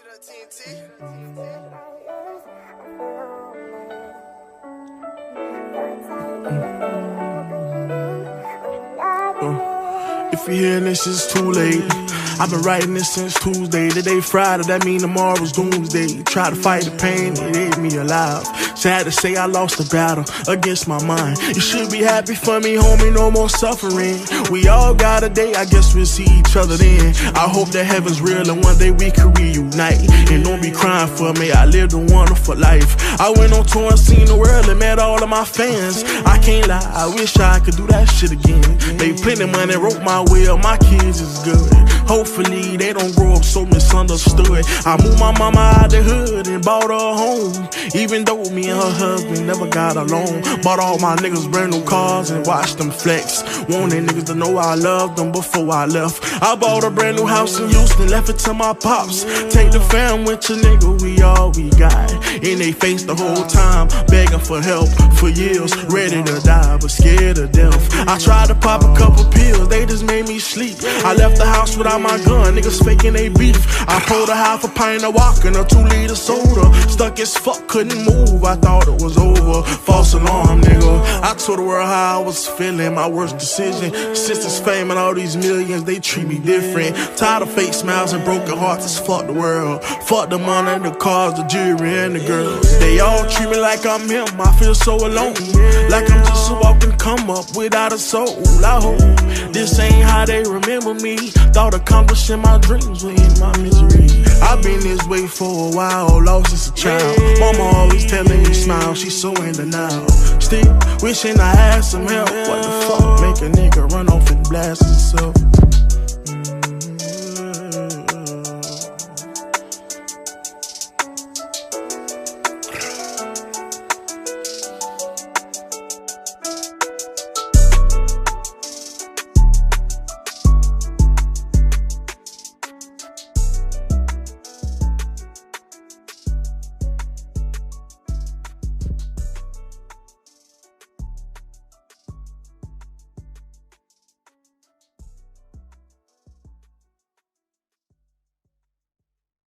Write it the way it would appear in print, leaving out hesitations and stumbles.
If you're hearing this, it's too late. I've been writing this since Tuesday. Today Friday, that mean tomorrow's doomsday. Try to fight the pain, it ate me alive. Sad to say I lost the battle against my mind. You should be happy for me, homie, no more suffering. We all got a day, I guess we'll see each other then. I hope that heaven's real and one day we can reunite. And don't be crying for me, I lived a wonderful life. I went on tour and seen the world and met all of my fans. I can't lie, I wish I could do that shit again. They plenty money, wrote my will, my kids is good. Hopefully they don't grow up so misunderstood. I moved my mama out the hood and bought her a home. Even though me and her husband never got along. Bought all my niggas brand new cars and watched them flex. Wanted niggas to know I loved them before I left. I bought a brand new house in Houston, left it to my pops. Take the fam with you, nigga, we all we got. In they face the whole time, begging for help for years. Ready to die, but scared of death. I tried to pop a couple pills, they just made me sleep. I left the house without my gun, niggas faking they beef. I pulled a half a pint of vodka and a 2-liter soda. Stuck as fuck, couldn't move, I thought it was over. False alarm, nigga. I told the world how I was feeling, my worst decision. Since this fame and all these millions, they treat me different. Tired of fake smiles and broken hearts, just fuck the world. Fuck the money, the cars, the jewelry, and the girls. They all treat me like I'm him, I feel so alone. Like I'm just a walking come up without a soul. I hope this ain't how they remember me. Thought accomplishing my dreams were in my misery. I've been this way for a while, lost as a child. Mama always telling me smile, she's so in denial. Still wishing I had some help. What the fuck, make a nigga run off and blast himself?